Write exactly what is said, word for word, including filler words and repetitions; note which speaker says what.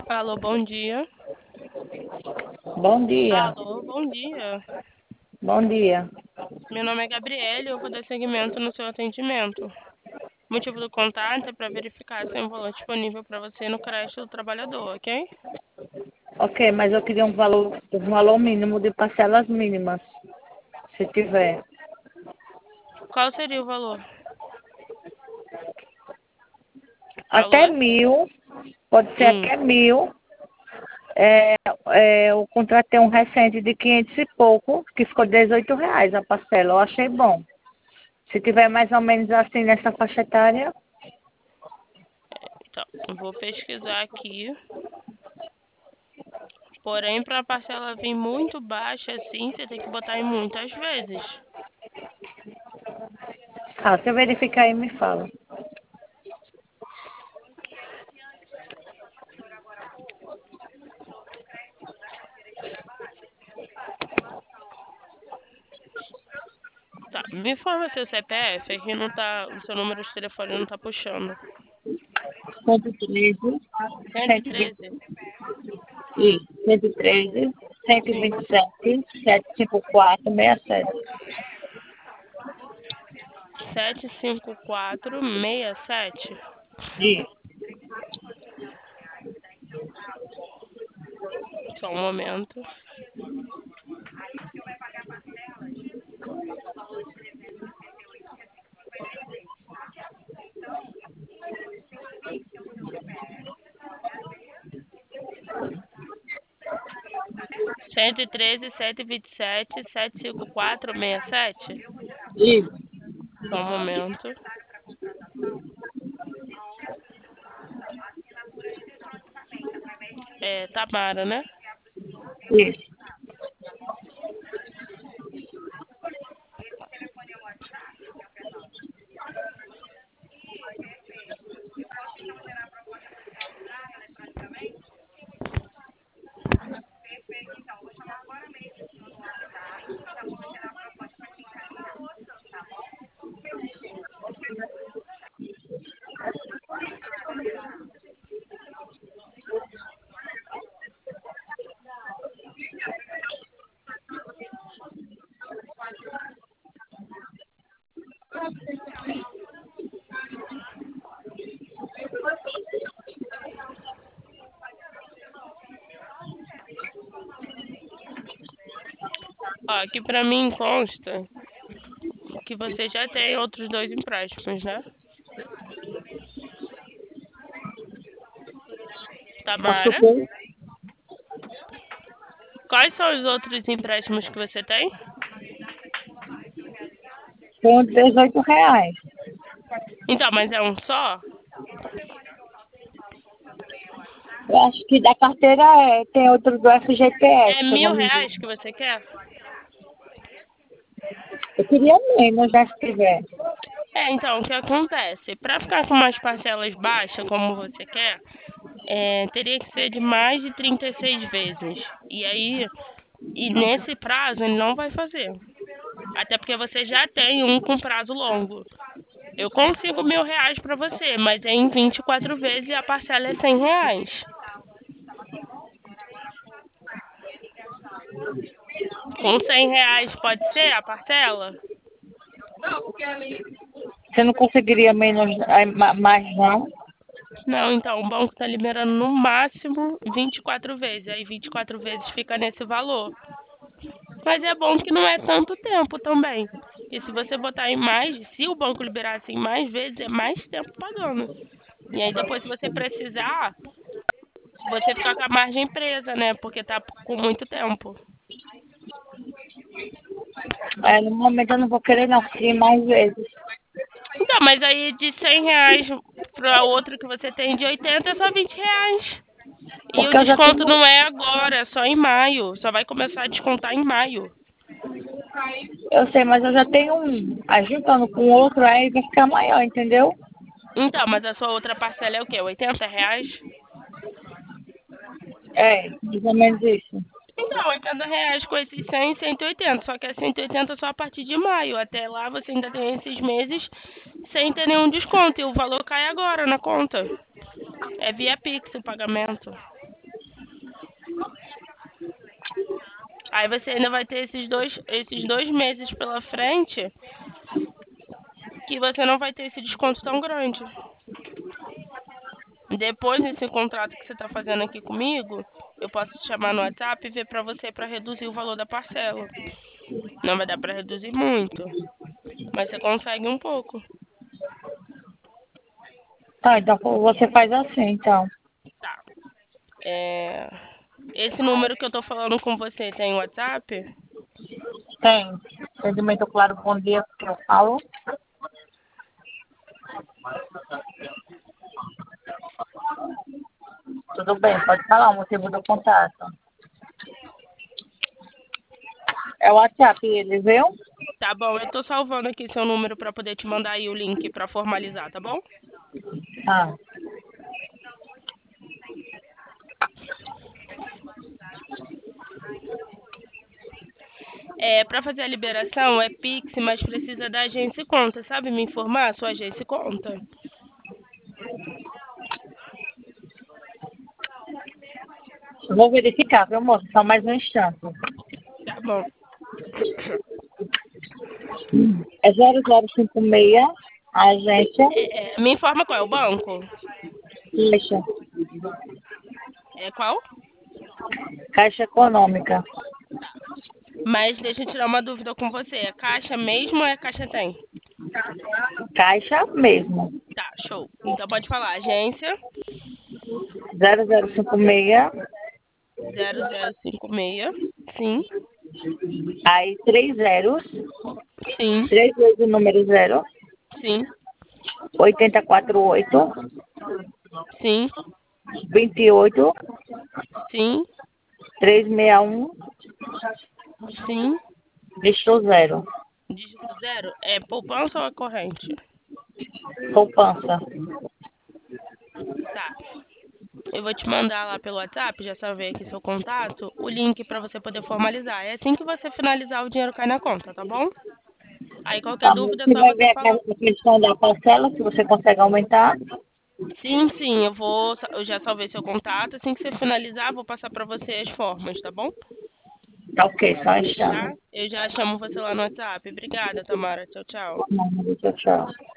Speaker 1: Alô, bom dia.
Speaker 2: Bom dia,
Speaker 1: Alô, bom dia.
Speaker 2: bom dia.
Speaker 1: Meu nome é Gabriele e eu vou dar seguimento no seu atendimento. O motivo do contato é para verificar se tem um valor disponível para você no crédito do trabalhador, ok?
Speaker 2: Ok, mas eu queria um valor, um valor mínimo de parcelas mínimas, se tiver.
Speaker 1: Qual seria o valor?
Speaker 2: Até
Speaker 1: Alô?
Speaker 2: mil, pode ser
Speaker 1: Hum,
Speaker 2: até mil. É, é, eu contratei um recente de quinhentos e pouco, que ficou dezoito reais a parcela. Eu achei bom. Se tiver mais ou menos assim nessa faixa etária,
Speaker 1: então, eu vou pesquisar aqui. Porém, para a parcela vir muito baixa assim, você tem que botar em muitas vezes.
Speaker 2: ah, se eu verificar aí, me fala.
Speaker 1: Tá, me informa seu C P F, aqui não tá, o seu número de telefone não tá puxando.
Speaker 2: cento e treze,
Speaker 1: Cento e
Speaker 2: cento e vinte,
Speaker 1: treze.
Speaker 2: cento e treze, cento e
Speaker 1: Sim.
Speaker 2: vinte e sete, setecentos e cinquenta e quatro, sessenta e sete.
Speaker 1: Sete cinco quatro seis sete.
Speaker 2: Isso.
Speaker 1: Só um momento. Cento e treze, cento e vinte e sete, sete cinco quatro seis sete.
Speaker 2: Isso.
Speaker 1: Só um momento. É Tamara, né?
Speaker 2: Isso.
Speaker 1: Ó, aqui pra mim consta que você já tem outros dois empréstimos, né?
Speaker 2: Posso
Speaker 1: Tamara,
Speaker 2: ver?
Speaker 1: quais são os outros empréstimos que você tem?
Speaker 2: Com dezoito reais.
Speaker 1: Então, mas é um só?
Speaker 2: Eu acho que da carteira é, tem outro do F G T S,
Speaker 1: É
Speaker 2: se eu não
Speaker 1: mil
Speaker 2: me
Speaker 1: reais
Speaker 2: engano.
Speaker 1: que você quer?
Speaker 2: Eu queria menos, já se tiver.
Speaker 1: É, então, o que acontece? Pra ficar com umas parcelas baixas, como você quer, é, teria que ser de mais de trinta e seis vezes. E aí, e nesse prazo, ele não vai fazer. Até porque você já tem um com prazo longo. Eu consigo mil reais pra você, mas é em vinte e quatro vezes e a parcela é cem reais. Com cem reais pode ser a parcela?
Speaker 2: Você não conseguiria menos, aí, ma- mais não?
Speaker 1: Não, então o banco está liberando no máximo vinte e quatro vezes. Aí vinte e quatro vezes fica nesse valor. Mas é bom que não é tanto tempo também. E se você botar em mais, se o banco liberar assim mais vezes, é mais tempo pagando. E aí depois, se você precisar, você fica com a margem presa, né? Porque tá com muito tempo.
Speaker 2: É, no momento eu não vou querer não, queria mais vezes.
Speaker 1: Então, mas aí de cem reais para outro que você tem de oitenta é só vinte reais. E o
Speaker 2: Porque eu já
Speaker 1: desconto
Speaker 2: tenho,
Speaker 1: não é agora, é só em maio. Só vai começar a descontar em maio.
Speaker 2: eu sei, mas eu já tenho um. Aí juntando com outro, aí vai ficar maior, entendeu?
Speaker 1: Então, mas a sua outra parcela é o quê? Oitenta reais?
Speaker 2: É, mais ou menos isso.
Speaker 1: Então, oitenta reais com esses cem, cento e oitenta. Só que é cento e oitenta só a partir de maio. Até lá você ainda tem esses meses sem ter nenhum desconto. E o valor cai agora na conta. É via Pix o pagamento. Aí você ainda vai ter esses dois, esses dois meses pela frente que você não vai ter esse desconto tão grande. Depois desse contrato que você está fazendo aqui comigo, eu posso te chamar no WhatsApp e ver para você para reduzir o valor da parcela. Não vai dar para reduzir muito, mas você consegue um pouco.
Speaker 2: Tá, então você faz assim, então.
Speaker 1: Tá. É... Esse número que eu tô falando com você tem WhatsApp?
Speaker 2: Tem. Atendimento claro, bom dia, que eu falo. Tudo bem, pode falar o motivo do contato. É o WhatsApp, ele viu?
Speaker 1: Tá bom, eu tô salvando aqui seu número para poder te mandar aí o link para formalizar, tá bom?
Speaker 2: Ah.
Speaker 1: É, para fazer a liberação é Pix, mas precisa da agência e conta, sabe me informar a sua agência e conta?
Speaker 2: Vou verificar, viu, moço? Só mais um instante.
Speaker 1: Tá bom.
Speaker 2: É zero zero cinco seis, a agência.
Speaker 1: É, é, me informa qual é o banco?
Speaker 2: Caixa.
Speaker 1: É qual?
Speaker 2: Caixa Econômica.
Speaker 1: Mas deixa eu tirar uma dúvida com você. É caixa mesmo ou é caixa tem?
Speaker 2: Caixa mesmo.
Speaker 1: Tá, show. Então pode falar. Agência
Speaker 2: zero zero cinco seis,
Speaker 1: zero zero cinco seis. Sim,
Speaker 2: aí três zeros,
Speaker 1: sim,
Speaker 2: três vezes o número zero,
Speaker 1: sim,
Speaker 2: oito quatro oito,
Speaker 1: sim,
Speaker 2: dois oito,
Speaker 1: sim,
Speaker 2: três seis um,
Speaker 1: sim.
Speaker 2: dígito zero.
Speaker 1: Dígito zero é poupança ou é corrente?
Speaker 2: Poupança.
Speaker 1: Tá. Eu vou te mandar lá pelo WhatsApp, já salvei aqui seu contato, o link para você poder formalizar. É assim que você finalizar, o dinheiro cai na conta, tá bom? Aí qualquer
Speaker 2: Tá,
Speaker 1: dúvida é
Speaker 2: você
Speaker 1: só
Speaker 2: vai
Speaker 1: você
Speaker 2: ver
Speaker 1: falar.
Speaker 2: a questão da parcela, se você consegue aumentar.
Speaker 1: Sim, sim, eu vou, eu já salvei seu contato. Assim que você finalizar, vou passar para você as formas, tá bom?
Speaker 2: Tá ok, só um
Speaker 1: Tá?
Speaker 2: instante.
Speaker 1: Eu já chamo você lá no WhatsApp. Obrigada, Tamara. Tchau, tchau.
Speaker 2: Tchau, tchau.